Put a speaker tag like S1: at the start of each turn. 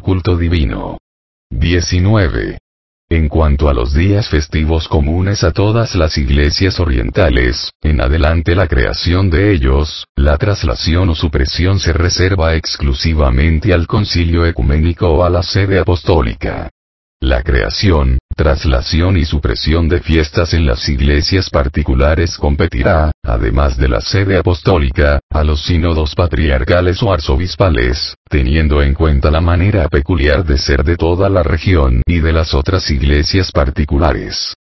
S1: culto divino. 19. En cuanto a los días festivos comunes a todas las iglesias orientales, en adelante la creación de ellos, la traslación o supresión se reserva exclusivamente al concilio ecuménico o a la sede apostólica. La creación, traslación y supresión de fiestas en las iglesias particulares competirá, además de la sede apostólica, a los sínodos patriarcales o arzobispales, teniendo en cuenta la manera peculiar de ser de toda la región y de las otras iglesias particulares.